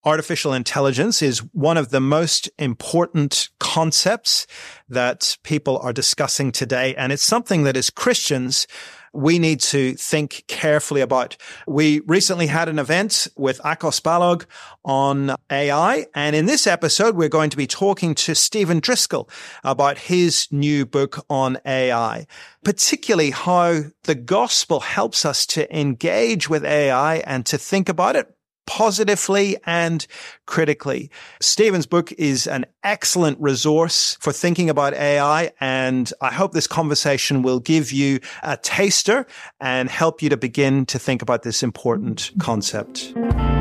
Artificial intelligence is one of the most important concepts that people are discussing today. And it's something that as Christians, we need to think carefully about. We recently had an event with Akos Balog on AI. And in this episode, we're going to be talking to Stephen Driscoll about his new book on AI, particularly how the gospel helps us to engage with AI and to think about it positively and critically. Stephen's book is an excellent resource for thinking about AI, and I hope this conversation will give you a taster and help you to begin to think about this important concept.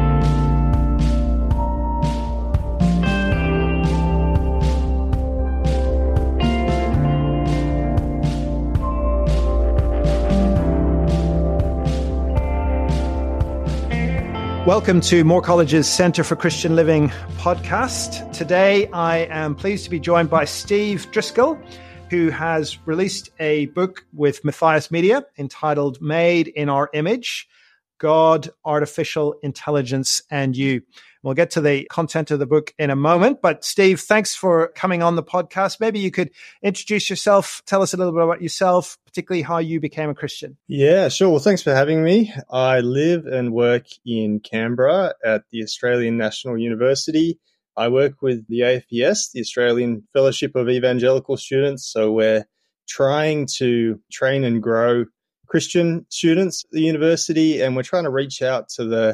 Welcome to Moore College's Centre for Christian Living podcast. Today, I am pleased to be joined by Steve Driscoll, who has released a book with Matthias Media entitled Made in Our Image, God, Artificial Intelligence, and You. We'll get to the content of the book in a moment. But Steve, thanks for coming on the podcast. Maybe you could introduce yourself, tell us a little bit about yourself, particularly how you became a Christian. Yeah, sure. Well, thanks for having me. I live and work in Canberra at the Australian National University. I work with the AFES, the Australian Fellowship of Evangelical Students. So we're trying to train and grow Christian students at the university, and we're trying to reach out to the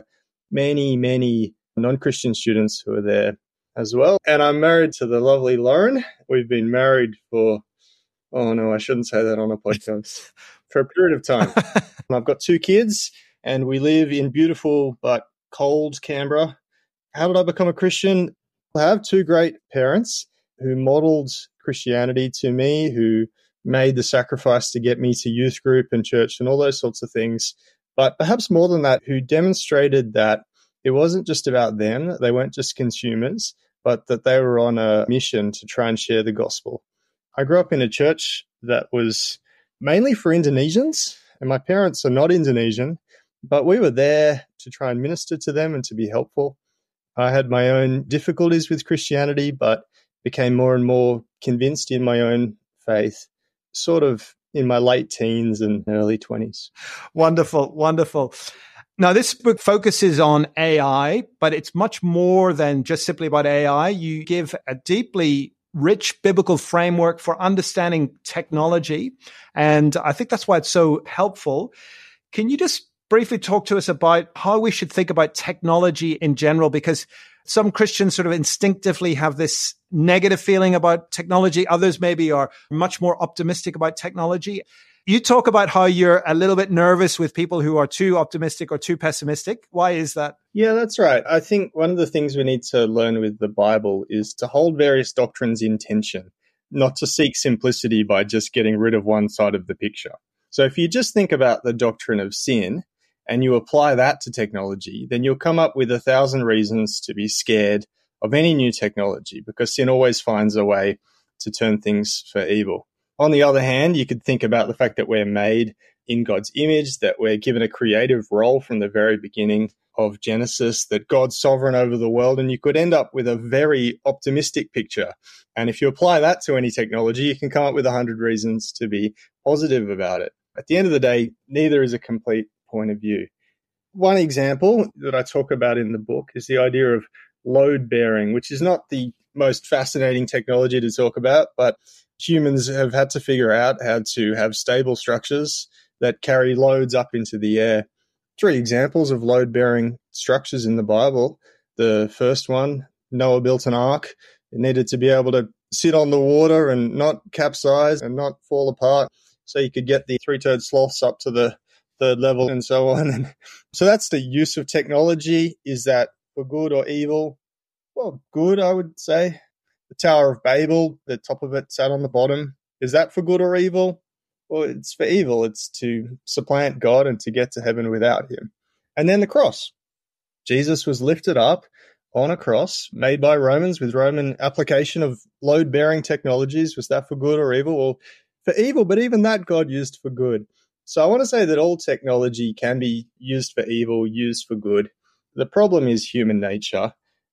many non-Christian students who are there as well. And I'm married to the lovely Lauren. We've been married for, oh no, I shouldn't say that on a podcast, for a period of time. I've got 2 kids and we live in beautiful but cold Canberra. How did I become a Christian? I have 2 great parents who modeled Christianity to me, who made the sacrifice to get me to youth group and church and all those sorts of things. But perhaps more than that, who demonstrated that it wasn't just about them. They weren't just consumers, but that they were on a mission to try and share the gospel. I grew up in a church that was mainly for Indonesians, and my parents are not Indonesian, but we were there to try and minister to them and to be helpful. I had my own difficulties with Christianity, but became more and more convinced in my own faith, sort of in my late teens and early 20s. Wonderful, wonderful. Now, this book focuses on AI, but it's much more than just simply about AI. You give a deeply rich biblical framework for understanding technology, and I think that's why it's so helpful. Can you just briefly talk to us about how we should think about technology in general? Because some Christians sort of instinctively have this negative feeling about technology. Others maybe are much more optimistic about technology. You talk about how you're a little bit nervous with people who are too optimistic or too pessimistic. Why is that? Yeah, that's right. I think one of the things we need to learn with the Bible is to hold various doctrines in tension, not to seek simplicity by just getting rid of one side of the picture. So if you just think about the doctrine of sin and you apply that to technology, then you'll come up with 1,000 reasons to be scared of any new technology, because sin always finds a way to turn things for evil. On the other hand, you could think about the fact that we're made in God's image, that we're given a creative role from the very beginning of Genesis, that God's sovereign over the world, and you could end up with a very optimistic picture. And if you apply that to any technology, you can come up with 100 reasons to be positive about it. At the end of the day, neither is a complete point of view. One example that I talk about in the book is the idea of load bearing, which is not the most fascinating technology to talk about, but humans have had to figure out how to have stable structures that carry loads up into the air. 3 examples of load-bearing structures in the Bible. The first one, Noah built an ark. It needed to be able to sit on the water and not capsize and not fall apart, so you could get the 3-toed sloths up to the 3rd level and so on. And so that's the use of technology. Is that for good or evil? Well, good, I would say. The Tower of Babel, the top of it sat on the bottom. Is that for good or evil? Well, it's for evil. It's to supplant God and to get to heaven without him. And then the cross. Jesus was lifted up on a cross made by Romans with Roman application of load-bearing technologies. Was that for good or evil? Well, for evil, but even that God used for good. So I want to say that all technology can be used for evil, used for good. The problem is human nature.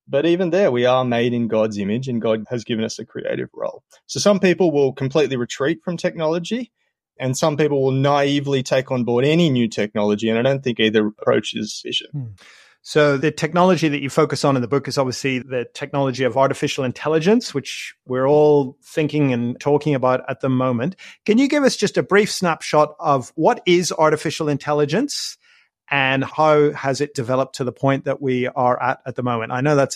But even there, we are made in God's image and God has given us a creative role. So some people will completely retreat from technology and some people will naively take on board any new technology. And I don't think either approach is sufficient. So the technology that you focus on in the book is obviously the technology of artificial intelligence, which we're all thinking and talking about at the moment. Can you give us just a brief snapshot of what is artificial intelligence and how has it developed to the point that we are at the moment? I know that's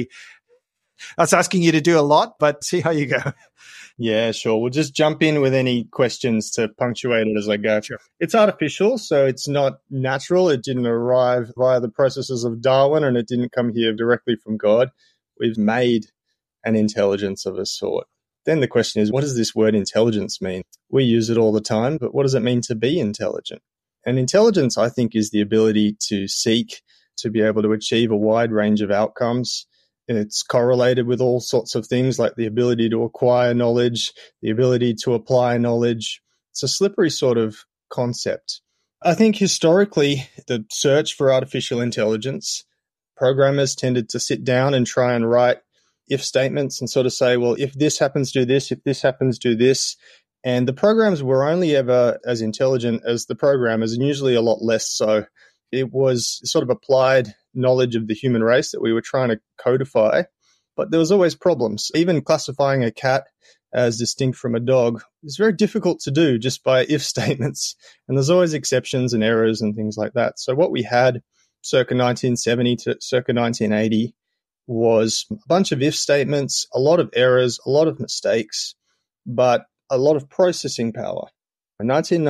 asking you to do a lot, but see how you go. Yeah, sure. We'll just jump in with any questions to punctuate it as I go. Sure. It's artificial, so it's not natural. It didn't arrive via the processes of Darwin and it didn't come here directly from God. We've made an intelligence of a sort. Then the question is, what does this word intelligence mean? We use it all the time, but what does it mean to be intelligent? And intelligence, I think, is the ability to seek, to be able to achieve a wide range of outcomes. It's correlated with all sorts of things like the ability to acquire knowledge, the ability to apply knowledge. It's a slippery sort of concept. I think historically, the search for artificial intelligence, programmers tended to sit down and try and write if statements and sort of say, well, if this happens, do this. If this happens, do this. And the programs were only ever as intelligent as the programmers, and usually a lot less so. It was sort of applied knowledge of the human race that we were trying to codify, but there was always problems. Even classifying a cat as distinct from a dog is very difficult to do just by if statements, and there's always exceptions and errors and things like that. So what we had circa 1970 to circa 1980 was a bunch of if statements, a lot of errors, a lot of mistakes, but a lot of processing power. In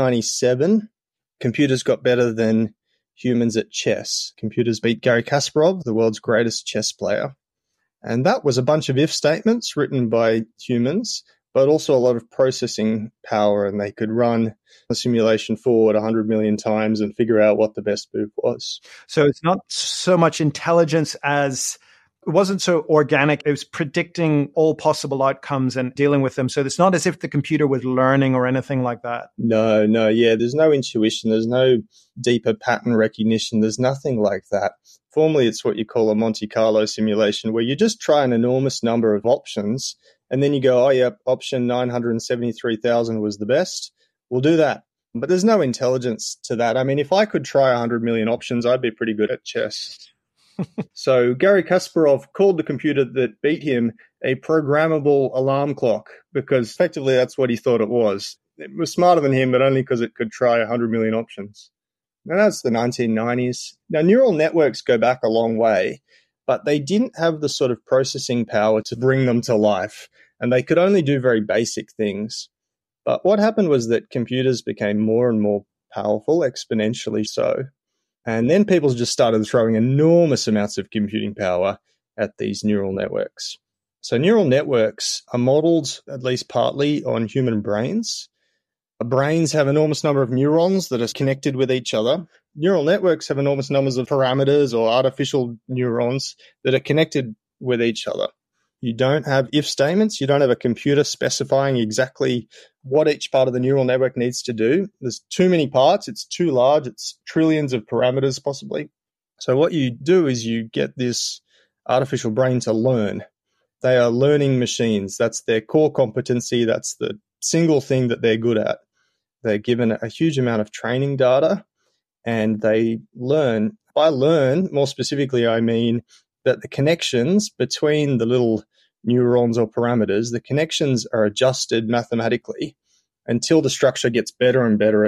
1997, computers got better than humans at chess. Computers beat Garry Kasparov, the world's greatest chess player. And that was a bunch of if statements written by humans, but also a lot of processing power. And they could run a simulation forward 100 million times and figure out what the best move was. So it's not so much intelligence as it wasn't so organic. It was predicting all possible outcomes and dealing with them. So it's not as if the computer was learning or anything like that. No. Yeah, there's no intuition. There's no deeper pattern recognition. There's nothing like that. Formally, it's what you call a Monte Carlo simulation, where you just try an enormous number of options and then you go, oh, yeah, option 973,000 was the best. We'll do that. But there's no intelligence to that. I mean, if I could try 100 million options, I'd be pretty good at chess. So Garry Kasparov called the computer that beat him a programmable alarm clock because effectively that's what he thought it was. It was smarter than him, but only because it could try 100 million options. Now that's the 1990s. Now neural networks go back a long way, but they didn't have the sort of processing power to bring them to life, and they could only do very basic things. But what happened was that computers became more and more powerful, exponentially so. And then people just started throwing enormous amounts of computing power at these neural networks. So neural networks are modeled, at least partly, on human brains. Brains have enormous number of neurons that are connected with each other. Neural networks have enormous numbers of parameters or artificial neurons that are connected with each other. You don't have if statements. You don't have a computer specifying exactly what each part of the neural network needs to do. There's too many parts. It's too large. It's trillions of parameters possibly. So what you do is you get this artificial brain to learn. They are learning machines. That's their core competency. That's the single thing that they're good at. They're given a huge amount of training data and they learn. By learn, more specifically, I mean that the connections between the little neurons or parameters, the connections are adjusted mathematically until the structure gets better and better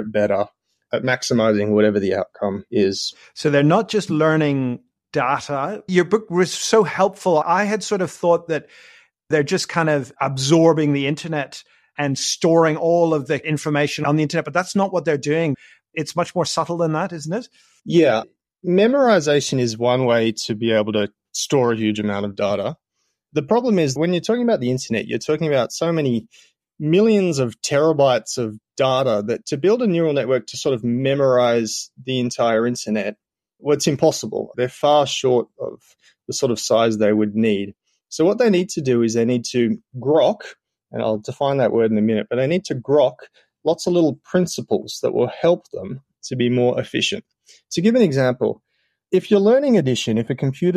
at maximizing whatever the outcome is. So they're not just learning data. Your book was so helpful. I had sort of thought that they're just kind of absorbing the internet and storing all of the information on the internet, but that's not what they're doing. It's much more subtle than that, isn't it? Yeah. Memorization is one way to be able to store a huge amount of data. The problem is when you're talking about the internet, you're talking about so many millions of terabytes of data that to build a neural network to sort of memorize the entire internet, well, it's impossible. They're far short of the sort of size they would need. So what they need to do is they need to grok, and I'll define that word in a minute, but they need to grok lots of little principles that will help them to be more efficient. To give an example, if you're learning addition, if a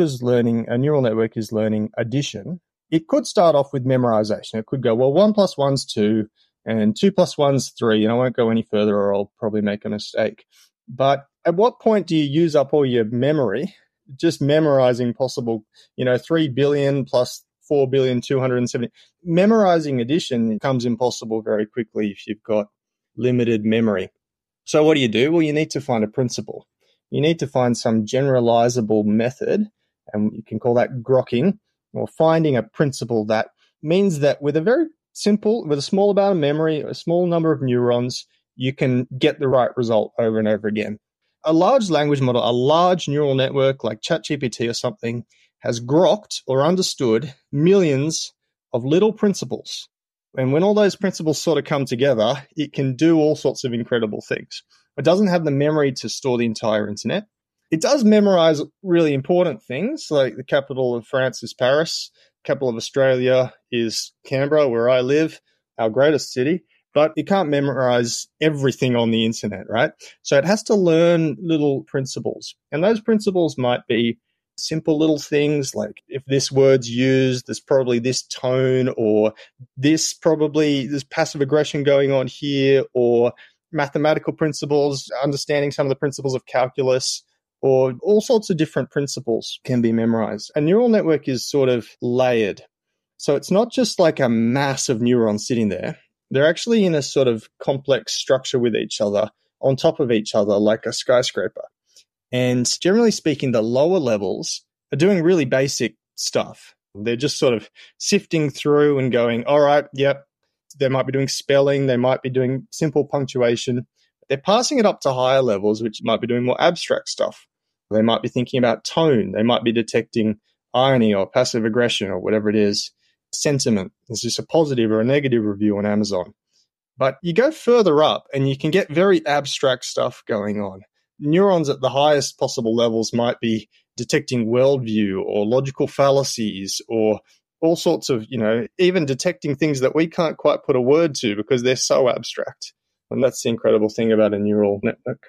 neural network is learning addition, it could start off with memorization. It could go, well, 1 plus 1's 2 and 2 plus 1's 3, and I won't go any further or I'll probably make a mistake. But at what point do you use up all your memory just memorizing possible, 3 billion plus 4,270,000? Memorizing addition becomes impossible very quickly if you've got limited memory. So what do? Well, you need to find a principle. You need to find some generalizable method, and you can call that grokking, or finding a principle that means that with a small amount of memory, a small number of neurons, you can get the right result over and over again. A large language model, a large neural network like ChatGPT or something, has grokked or understood millions of little principles. And when all those principles sort of come together, it can do all sorts of incredible things. It doesn't have the memory to store the entire internet. It does memorize really important things, like the capital of France is Paris, capital of Australia is Canberra, where I live, our greatest city, but it can't memorize everything on the internet, right? So it has to learn little principles. And those principles might be simple little things like, if this word's used, there's probably this tone, or there's passive aggression going on here, or mathematical principles, understanding some of the principles of calculus, or all sorts of different principles can be memorized. A neural network is sort of layered. So it's not just like a mass of neurons sitting there. They're actually in a sort of complex structure with each other, on top of each other, like a skyscraper. And generally speaking, the lower levels are doing really basic stuff. They're just sort of sifting through and going, all right, yep, they might be doing spelling, they might be doing simple punctuation. They're passing it up to higher levels, which might be doing more abstract stuff. They might be thinking about tone. They might be detecting irony or passive aggression or whatever it is. Sentiment. Is this a positive or a negative review on Amazon? But you go further up and you can get very abstract stuff going on. Neurons at the highest possible levels might be detecting worldview or logical fallacies, or all sorts of, even detecting things that we can't quite put a word to because they're so abstract. And that's the incredible thing about a neural network.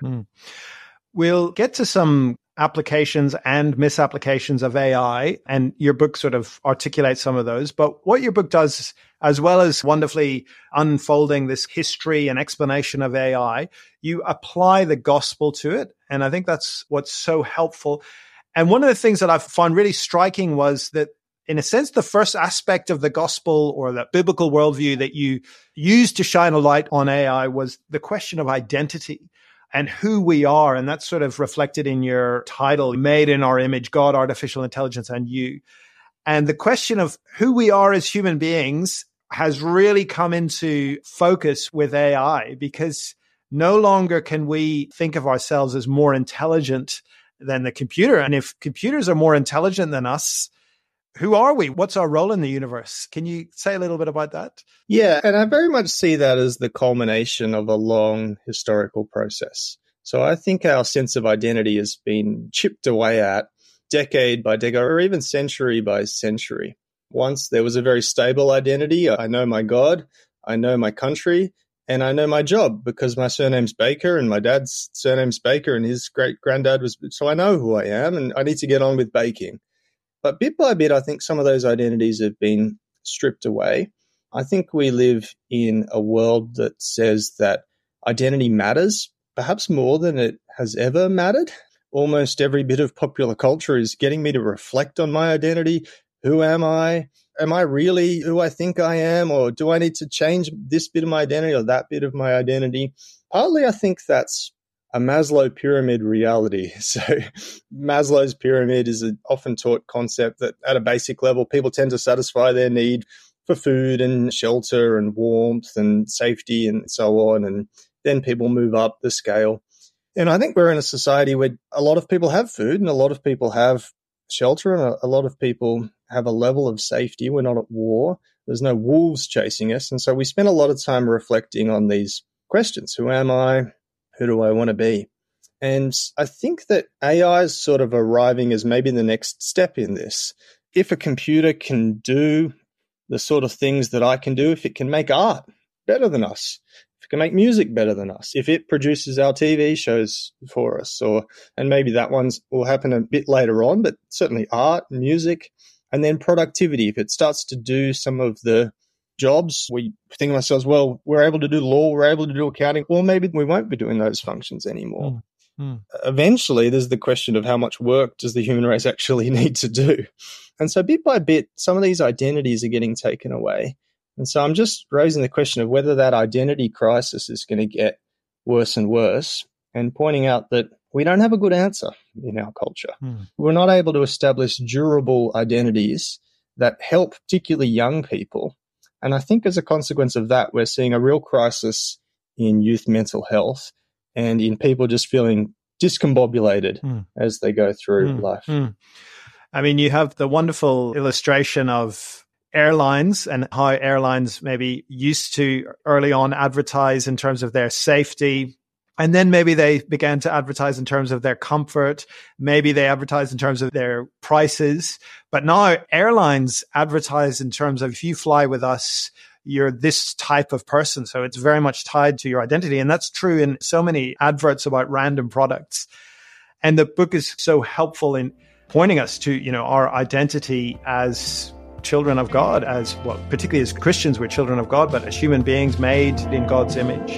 We'll get to some applications and misapplications of AI, and your book sort of articulates some of those. But what your book does, as well as wonderfully unfolding this history and explanation of AI, you apply the gospel to it. And I think that's what's so helpful. And one of the things that I found really striking was that, in a sense, the first aspect of the gospel or the biblical worldview that you used to shine a light on AI was the question of identity and who we are. And that's sort of reflected in your title, Made in Our Image, God, Artificial Intelligence, and You. And the question of who we are as human beings has really come into focus with AI, because no longer can we think of ourselves as more intelligent than the computer. And if computers are more intelligent than us, who are we? What's our role in the universe? Can you say a little bit about that? Yeah, and I very much see that as the culmination of a long historical process. So I think our sense of identity has been chipped away at decade by decade, or even century by century. Once there was a very stable identity. I know my God, I know my country, and I know my job because my surname's Baker and my dad's surname's Baker and his great-granddad was. So I know who I am and I need to get on with baking. But bit by bit, I think some of those identities have been stripped away. I think we live in a world that says that identity matters, perhaps more than it has ever mattered. Almost every bit of popular culture is getting me to reflect on my identity. Who am I? Am I really who I think I am? Or do I need to change this bit of my identity or that bit of my identity? Partly, I think that's a Maslow pyramid reality. So Maslow's pyramid is an often taught concept that at a basic level, people tend to satisfy their need for food and shelter and warmth and safety and so on. And then people move up the scale. And I think we're in a society where a lot of people have food and a lot of people have shelter and a lot of people have a level of safety. We're not at war. There's no wolves chasing us. And so we spend a lot of time reflecting on these questions. Who am I? Who do I want to be? And I think that AI is sort of arriving as maybe the next step in this. If a computer can do the sort of things that I can do, if it can make art better than us, if it can make music better than us, if it produces our TV shows for us, and maybe that will happen a bit later on, but certainly art, music, and then productivity. If it starts to do some of the jobs, we think of ourselves, well, we're able to do law, we're able to do accounting. Well, maybe we won't be doing those functions anymore. Eventually, there's the question of how much work does the human race actually need to do? And so bit by bit, some of these identities are getting taken away. And so I'm just raising the question of whether that identity crisis is going to get worse and worse, and pointing out that we don't have a good answer in our culture. We're not able to establish durable identities that help particularly young people. And I think as a consequence of that, we're seeing a real crisis in youth mental health and in people just feeling discombobulated as they go through life. I mean, you have the wonderful illustration of airlines and how airlines maybe used to early on advertise in terms of their safety. And then maybe they began to advertise in terms of their comfort. Maybe they advertise in terms of their prices. But now airlines advertise in terms of, if you fly with us, you're this type of person. So it's very much tied to your identity. And that's true in so many adverts about random products. And the book is so helpful in pointing us to, our identity as children of God, particularly as Christians, we're children of God, but as human beings made in God's image.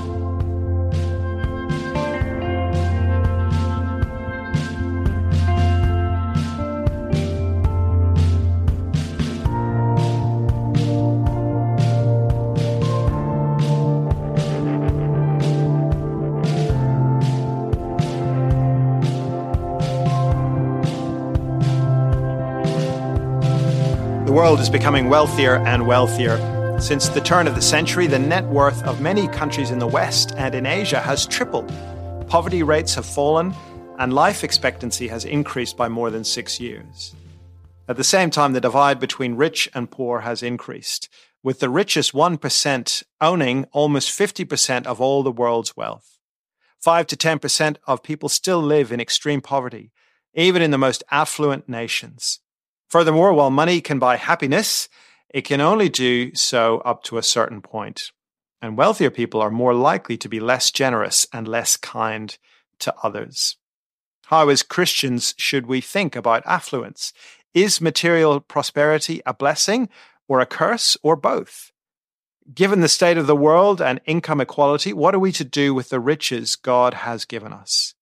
The world is becoming wealthier and wealthier. Since the turn of the century, the net worth of many countries in the West and in Asia has tripled. Poverty rates have fallen, and life expectancy has increased by more than 6 years. At the same time, the divide between rich and poor has increased, with the richest 1% owning almost 50% of all the world's wealth. 5 to 10% of people still live in extreme poverty, even in the most affluent nations. Furthermore, while money can buy happiness, it can only do so up to a certain point. And wealthier people are more likely to be less generous and less kind to others. How, as Christians, should we think about affluence? Is material prosperity a blessing or a curse, or both? Given the state of the world and income equality, what are we to do with the riches God has given us?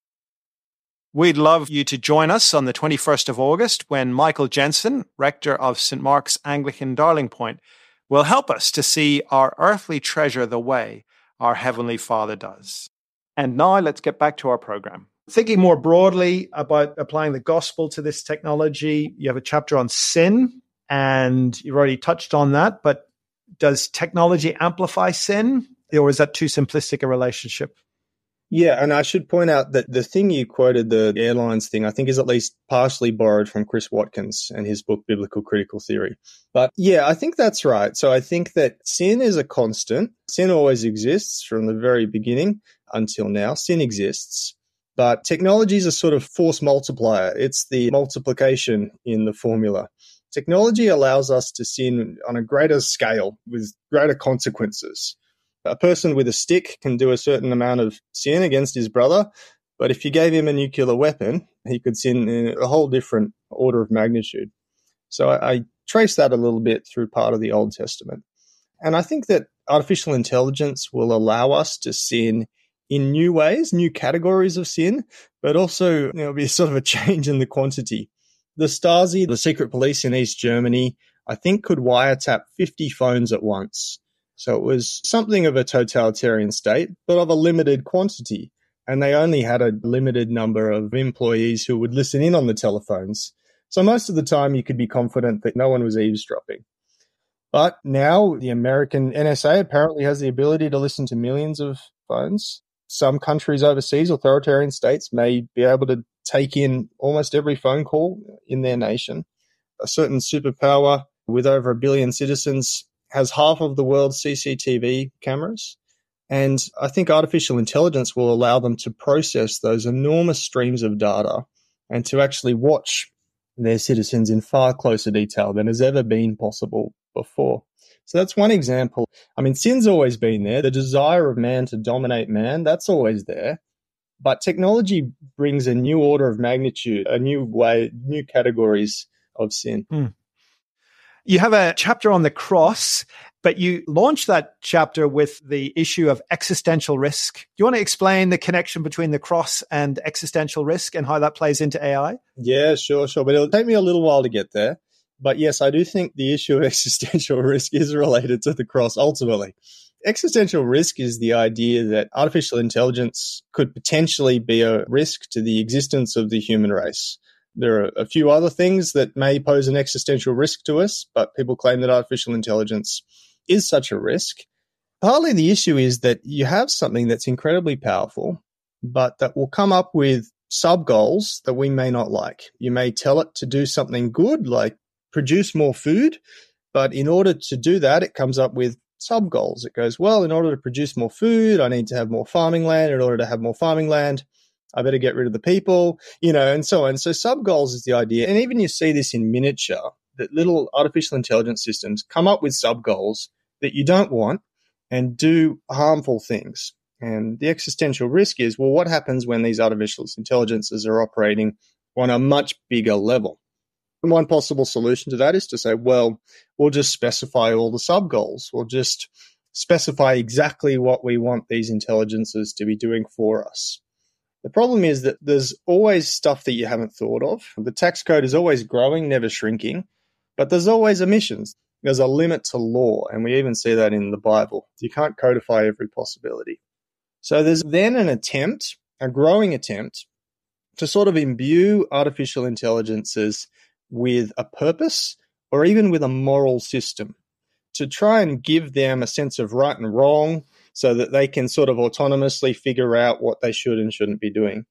We'd love you to join us on the 21st of August when Michael Jensen, rector of St. Mark's Anglican Darling Point, will help us to see our earthly treasure the way our Heavenly Father does. And now let's get back to our program. Thinking more broadly about applying the gospel to this technology, you have a chapter on sin, and you've already touched on that, but does technology amplify sin, or is that too simplistic a relationship? Yeah, and I should point out that the thing you quoted, the airlines thing, I think is at least partially borrowed from Chris Watkins and his book, Biblical Critical Theory. But yeah, I think that's right. So I think that sin is a constant. Sin always exists from the very beginning until now. Sin exists. But technology is a sort of force multiplier. It's the multiplication in the formula. Technology allows us to sin on a greater scale with greater consequences. A person with a stick can do a certain amount of sin against his brother, but if you gave him a nuclear weapon, he could sin in a whole different order of magnitude. So I trace that a little bit through part of the Old Testament. And I think that artificial intelligence will allow us to sin in new ways, new categories of sin, but also be sort of a change in the quantity. The Stasi, the secret police in East Germany, I think could wiretap 50 phones at once. So it was something of a totalitarian state, but of a limited quantity. And they only had a limited number of employees who would listen in on the telephones. So most of the time you could be confident that no one was eavesdropping. But now the American NSA apparently has the ability to listen to millions of phones. Some countries overseas, authoritarian states, may be able to take in almost every phone call in their nation. A certain superpower with over 1 billion citizens has half of the world's CCTV cameras. And I think artificial intelligence will allow them to process those enormous streams of data and to actually watch their citizens in far closer detail than has ever been possible before. So that's one example. I mean, sin's always been there. The desire of man to dominate man, that's always there. But technology brings a new order of magnitude, a new way, new categories of sin. You have a chapter on the cross, but you launched that chapter with the issue of existential risk. Do you want to explain the connection between the cross and existential risk and how that plays into AI? Yeah, sure. But it'll take me a little while to get there. But yes, I do think the issue of existential risk is related to the cross ultimately. Existential risk is the idea that artificial intelligence could potentially be a risk to the existence of the human race. There are a few other things that may pose an existential risk to us, but people claim that artificial intelligence is such a risk. Partly the issue is that you have something that's incredibly powerful, but that will come up with sub-goals that we may not like. You may tell it to do something good, like produce more food, but in order to do that, it comes up with sub-goals. It goes, well, in order to produce more food, I need to have more farming land. In order to have more farming land, I better get rid of the people, and so on. So sub-goals is the idea. And even you see this in miniature, that little artificial intelligence systems come up with sub-goals that you don't want and do harmful things. And the existential risk is, well, what happens when these artificial intelligences are operating on a much bigger level? And one possible solution to that is to say, well, we'll just specify all the sub-goals. We'll just specify exactly what we want these intelligences to be doing for us. The problem is that there's always stuff that you haven't thought of. The tax code is always growing, never shrinking, but there's always omissions. There's a limit to law, and we even see that in the Bible. You can't codify every possibility. So there's then an attempt, a growing attempt, to sort of imbue artificial intelligences with a purpose or even with a moral system, to try and give them a sense of right and wrong so that they can sort of autonomously figure out what they should and shouldn't be doing.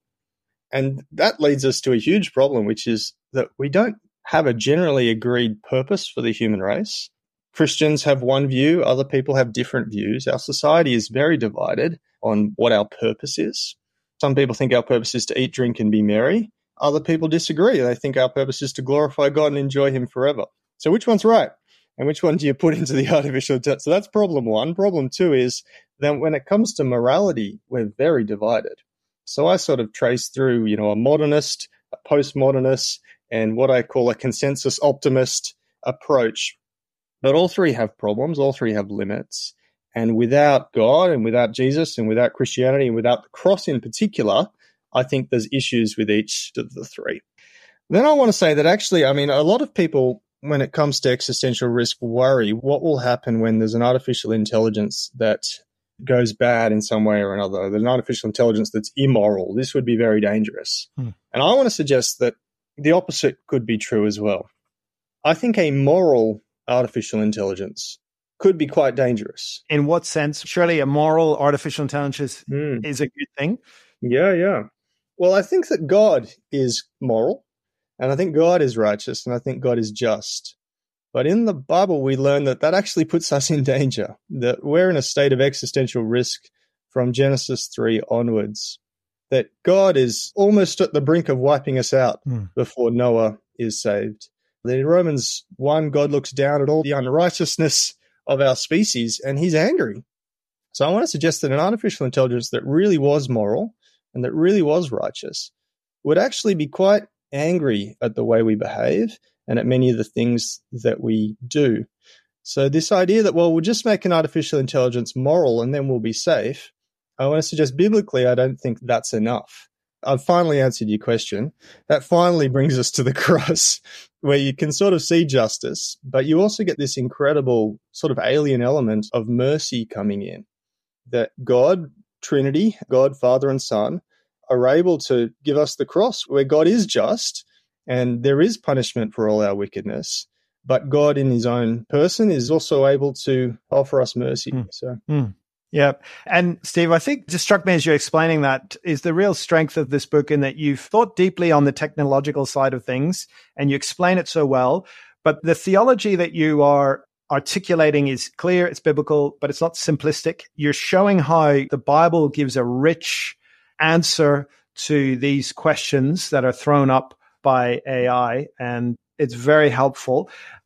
And that leads us to a huge problem, which is that we don't have a generally agreed purpose for the human race. Christians have one view, other people have different views. Our society is very divided on what our purpose is. Some people think our purpose is to eat, drink, and be merry. Other people disagree. They think our purpose is to glorify God and enjoy Him forever. So which one's right? And which one do you put into the artificial intelligence? So that's problem one. Problem two is that when it comes to morality, we're very divided. So I sort of trace through, a modernist, a postmodernist, and what I call a consensus optimist approach. But all three have problems. All three have limits. And without God and without Jesus and without Christianity and without the cross in particular, I think there's issues with each of the three. Then I want to say that actually, a lot of people, when it comes to existential risk, worry what will happen when there's an artificial intelligence that goes bad in some way or another. There's an artificial intelligence that's immoral. This would be very dangerous. And I want to suggest that the opposite could be true as well. I think a moral artificial intelligence could be quite dangerous. In what sense? Surely a moral artificial intelligence is a good thing? Yeah. Well, I think that God is moral, and I think God is righteous, and I think God is just. But in the Bible, we learn that actually puts us in danger, that we're in a state of existential risk from Genesis 3 onwards, that God is almost at the brink of wiping us out before Noah is saved. That in Romans 1, God looks down at all the unrighteousness of our species, and He's angry. So I want to suggest that an artificial intelligence that really was moral and that really was righteous would actually be quite angry at the way we behave and at many of the things that we do. So this idea that, we'll just make an artificial intelligence moral and then we'll be safe, I want to suggest biblically, I don't think that's enough. I've finally answered your question. That finally brings us to the cross, where you can sort of see justice, but you also get this incredible sort of alien element of mercy coming in, that God, Trinity, God, Father and Son, are able to give us the cross, where God is just and there is punishment for all our wickedness, but God in His own person is also able to offer us mercy. Yeah. And Steve, I think just struck me as you're explaining that is the real strength of this book, in that you've thought deeply on the technological side of things and you explain it so well. But the theology that you are articulating is clear, it's biblical, but it's not simplistic. You're showing how the Bible gives a rich answer to these questions that are thrown up by AI, and it's very helpful.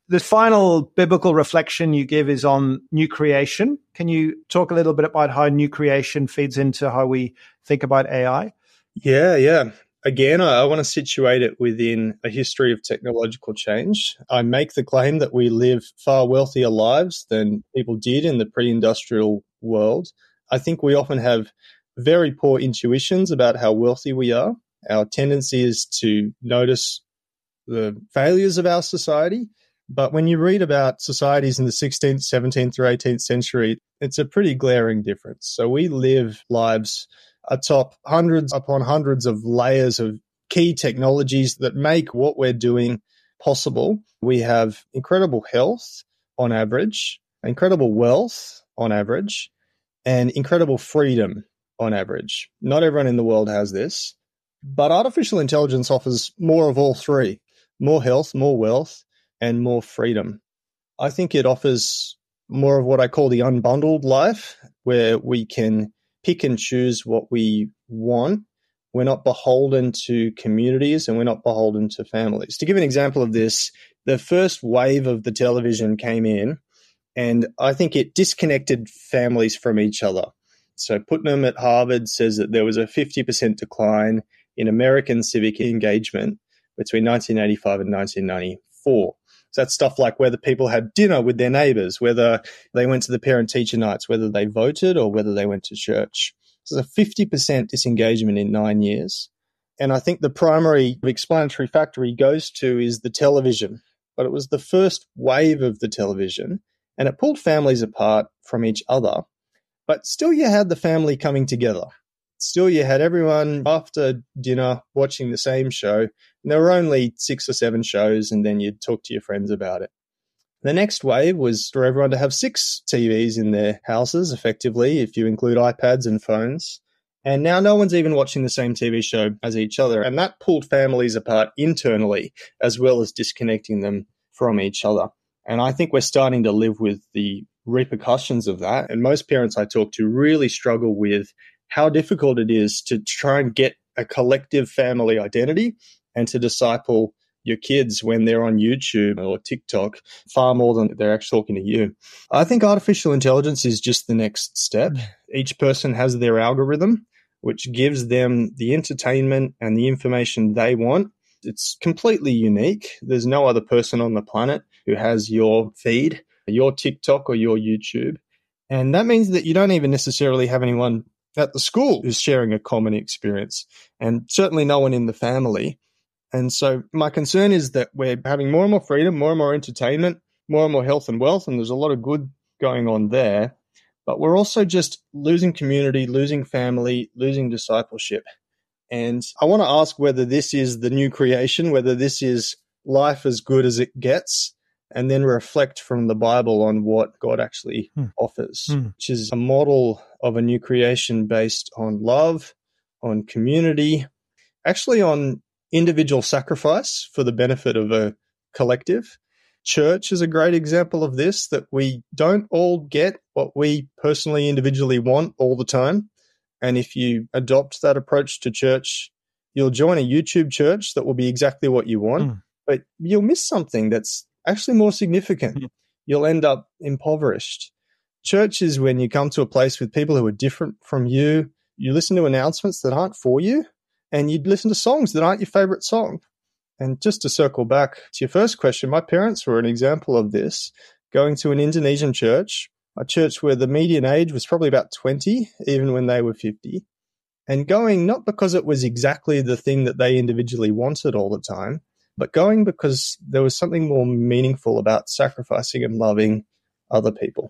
The final biblical reflection you give is on new creation. Can you talk a little bit about how new creation feeds into how we think about AI? Yeah. Again, I want to situate it within a history of technological change. I make the claim that we live far wealthier lives than people did in the pre-industrial world. I think we often have very poor intuitions about how wealthy we are. Our tendency is to notice the failures of our society. But when you read about societies in the 16th, 17th, or 18th century, it's a pretty glaring difference. So we live lives atop hundreds upon hundreds of layers of key technologies that make what we're doing possible. We have incredible health on average, incredible wealth on average, and incredible freedom on average. Not everyone in the world has this, but artificial intelligence offers more of all three: more health, more wealth, and more freedom. I think it offers more of what I call the unbundled life, where we can pick and choose what we want. We're not beholden to communities and we're not beholden to families. To give an example of this, the first wave of the television came in, and I think it disconnected families from each other. So Putnam at Harvard says that there was a 50% decline in American civic engagement between 1985 and 1994. So that's stuff like whether people had dinner with their neighbors, whether they went to the parent-teacher nights, whether they voted or whether they went to church. So there's a 50% disengagement in 9 years. And I think the primary explanatory factor he goes to is the television. But it was the first wave of the television, and it pulled families apart from each other. But still you had the family coming together. Still you had everyone after dinner watching the same show. And there were only 6 or 7 shows, and then you'd talk to your friends about it. The next wave was for everyone to have 6 TVs in their houses, effectively, if you include iPads and phones. And now no one's even watching the same TV show as each other. And that pulled families apart internally, as well as disconnecting them from each other. And I think we're starting to live with the repercussions of that. And most parents I talk to really struggle with how difficult it is to try and get a collective family identity and to disciple your kids when they're on YouTube or TikTok far more than they're actually talking to you. I think artificial intelligence is just the next step. Each person has their algorithm, which gives them the entertainment and the information they want. It's completely unique. There's no other person on the planet who has your feed, your TikTok or your YouTube. And that means that you don't even necessarily have anyone at the school who's sharing a common experience, and certainly no one in the family. And so my concern is that we're having more and more freedom, more and more entertainment, more and more health and wealth, and there's a lot of good going on there. But we're also just losing community, losing family, losing discipleship. And I want to ask whether this is the new creation, whether this is life as good as it gets, and then reflect from the Bible on what God actually offers, which is a model of a new creation based on love, on community, actually on individual sacrifice for the benefit of a collective. Church is a great example of this, that we don't all get what we personally, individually want all the time. And if you adopt that approach to church, you'll join a YouTube church that will be exactly what you want, but you'll miss something that's actually more significant. You'll end up impoverished. Church is when you come to a place with people who are different from you. You listen to announcements that aren't for you, and you'd listen to songs that aren't your favorite song. And just to circle back to your first question, my parents were an example of this, going to an Indonesian church, a church where the median age was probably about 20, even when they were 50, and going not because it was exactly the thing that they individually wanted all the time, but going because there was something more meaningful about sacrificing and loving other people.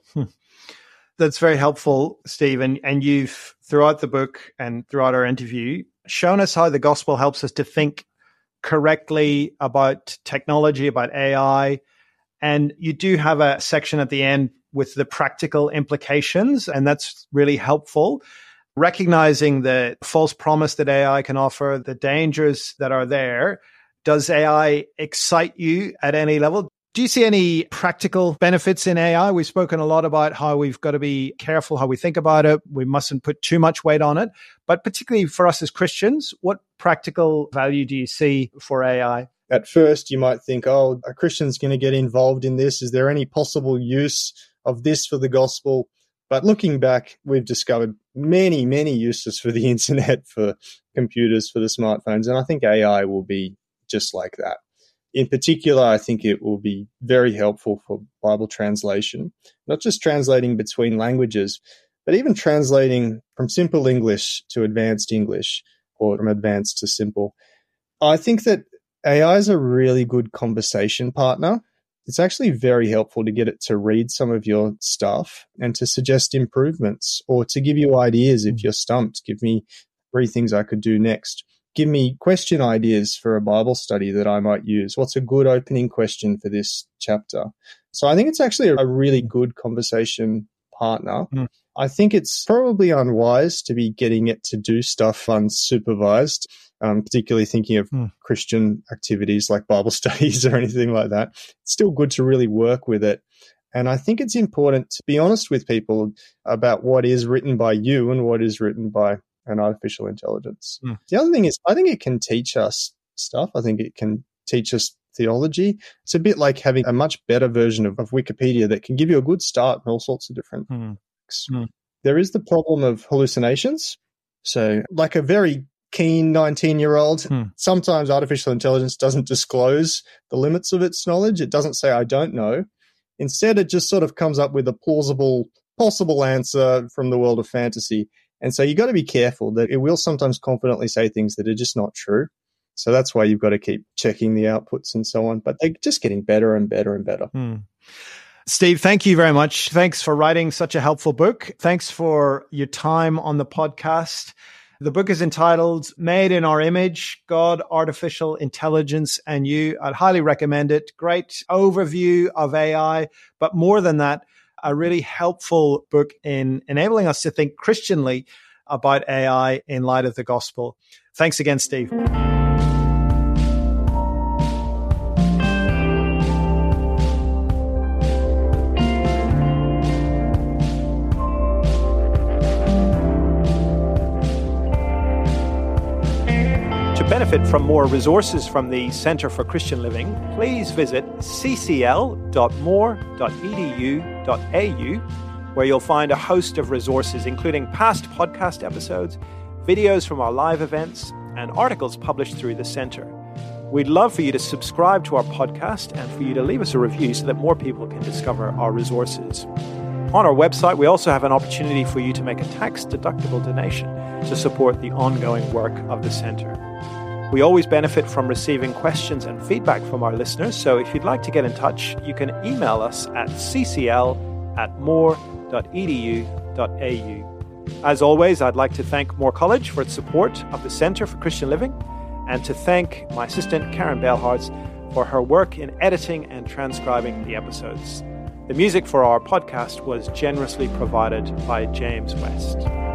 That's very helpful, Steve. And you've, throughout the book and throughout our interview, shown us how the gospel helps us to think correctly about technology, about AI. And you do have a section at the end with the practical implications, and that's really helpful. Recognizing the false promise that AI can offer, the dangers that are there. Does AI excite you at any level? Do you see any practical benefits in AI? We've spoken a lot about how we've got to be careful how we think about it. We mustn't put too much weight on it. But particularly for us as Christians, what practical value do you see for AI? At first, you might think, oh, a Christian's going to get involved in this. Is there any possible use of this for the gospel? But looking back, we've discovered many, many uses for the internet, for computers, for the smartphones. And I think AI will be just like that. In particular, I think it will be very helpful for Bible translation, not just translating between languages, but even translating from simple English to advanced English, or from advanced to simple. I think that AI is a really good conversation partner. It's actually very helpful to get it to read some of your stuff and to suggest improvements, or to give you ideas if you're stumped. Give me 3 things I could do next. Give me question ideas for a Bible study that I might use. What's a good opening question for this chapter? So I think it's actually a really good conversation partner. I think it's probably unwise to be getting it to do stuff unsupervised, particularly thinking of Christian activities like Bible studies or anything like that. It's still good to really work with it. And I think it's important to be honest with people about what is written by you and what is written by an artificial intelligence. The other thing is, I think it can teach us stuff. I think it can teach us theology. It's a bit like having a much better version of Wikipedia that can give you a good start in all sorts of different books. There is the problem of hallucinations. So like a very keen 19-year-old, sometimes artificial intelligence doesn't disclose the limits of its knowledge. It doesn't say, I don't know. Instead, it just sort of comes up with a plausible, possible answer from the world of fantasy. And so you've got to be careful that it will sometimes confidently say things that are just not true. So that's why you've got to keep checking the outputs and so on. But they're just getting better and better and better. Steve, thank you very much. Thanks for writing such a helpful book. Thanks for your time on the podcast. The book is entitled Made in Our Image, God, Artificial Intelligence, and You. I'd highly recommend it. Great overview of AI, but more than that, a really helpful book in enabling us to think Christianly about AI in light of the gospel. Thanks again, Steve. To benefit from more resources from the Centre for Christian Living, please visit ccl.moore.edu.au, where you'll find a host of resources, including past podcast episodes, videos from our live events, and articles published through the Centre. We'd love for you to subscribe to our podcast and for you to leave us a review so that more people can discover our resources. On our website, we also have an opportunity for you to make a tax-deductible donation to support the ongoing work of the Centre. We always benefit from receiving questions and feedback from our listeners, so if you'd like to get in touch, you can email us at ccl@moore.edu.au. As always, I'd like to thank Moore College for its support of the Centre for Christian Living, and to thank my assistant, Karen Belhartz, for her work in editing and transcribing the episodes. The music for our podcast was generously provided by James West.